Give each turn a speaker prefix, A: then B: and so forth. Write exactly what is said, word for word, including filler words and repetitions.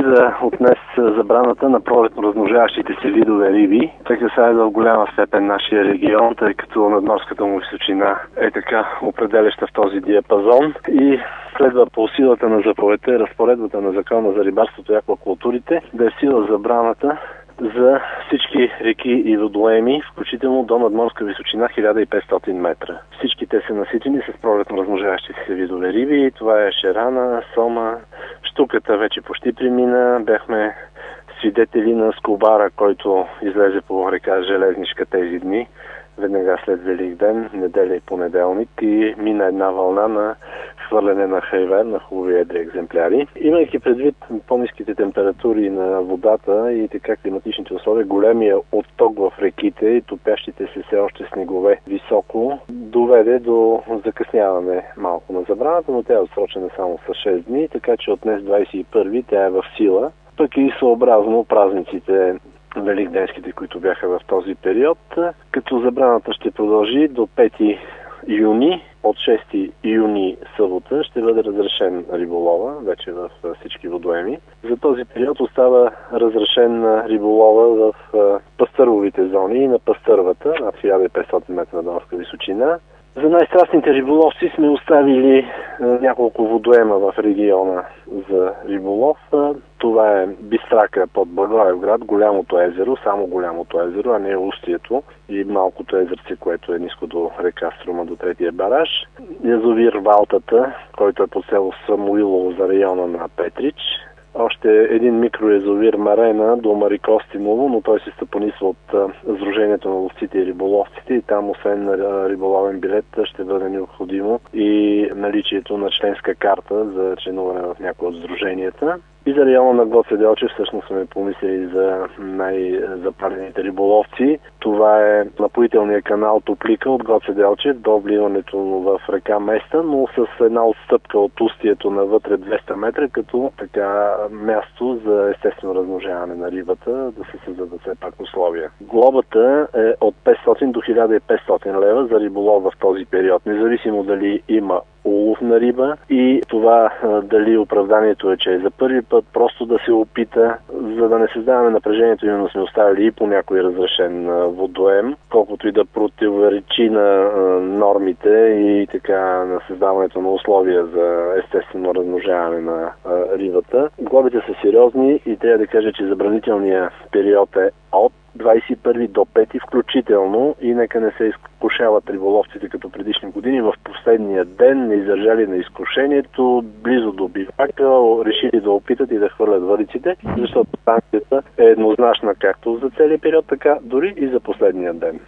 A: влиза от днес забраната на пролетно размножаващите се видове риби. Те касаят в голяма степен нашия регион, тъй като надморската му височина е така определяща в този диапазон и следва по силата на заповедта и разпоредбата на Закона за рибарството и аквакултурите да е сила забраната за всички реки и водоеми, включително до надморска височина хиляда и петстотин метра. Всички те са наситени с пролетно размножаващи се видове риби. Това е шерана, сома, щуката вече почти премина. Бяхме свидетели на скобара, който излезе по река Железнишка тези дни, веднага след Велик ден, неделя и понеделник, и мина една вълна на хвърляне на хайвер, на хубави едри екземпляри. Имайки предвид по-ниските температури на водата и така климатичните условия, големия отток в реките и топящите се все още снегове високо, доведе до закъсняване малко на забраната, но тя е отсрочена само с шест дни, така че от днес двадесет и първи тя е в сила, пък и съобразно празниците великденските, които бяха в този период, като забраната ще продължи до пети юни. От шести юни събота ще бъде разрешен риболова, вече в всички водоеми. За този период остава разрешен риболова в пастъровите зони и на пастъровата над хиляда и петстотин метра надморска височина. За най-страстните риболовци сме оставили няколко водоема в региона за риболов. Това е Бистрака под Благоевград, голямото езеро, само голямото езеро, а не устието и малкото езерце, което е ниско до река Струма, до третия бараж. Язовир Валтата, който е по село Самуилово за района на Петрич. Още един микроязовир Марена до Марикостиново, но той се стъпанисва от а, Сдружението на ловците и риболовците и там освен а, риболовен билет ще бъде необходимо и наличието на членска карта за членуване в някои от сдруженията. И за района на Гоце Делчев всъщност сме помислили за най-запалените риболовци. Това е напоителния канал Топлика от Гоце Делчев до вливането в река Места, но с една отстъпка от устието навътре двеста метра, като така място за естествено размножаване на рибата, да се създадат все пак условия. Глобата е от петстотин до хиляда и петстотин лева за риболов в този период, независимо дали има улов на риба и това дали оправданието е, че е за първи път, просто да се опита, за да не създаваме напрежението, именно сме оставили и по някой разрешен водоем, колкото и да противоречи на нормите и така на създаването на условия за естествено размножаване на рибата. Глобите са сериозни и трябва да кажа, че забранителният период е от двадесет и първи до пети включително и нека не се изкушават риболовците като предишни години. В последния ден не издържали на изкушението, близо до бивака, решили да опитат и да хвърлят въдиците, защото санкцията е еднозначна както за целия период, така дори и за последния ден.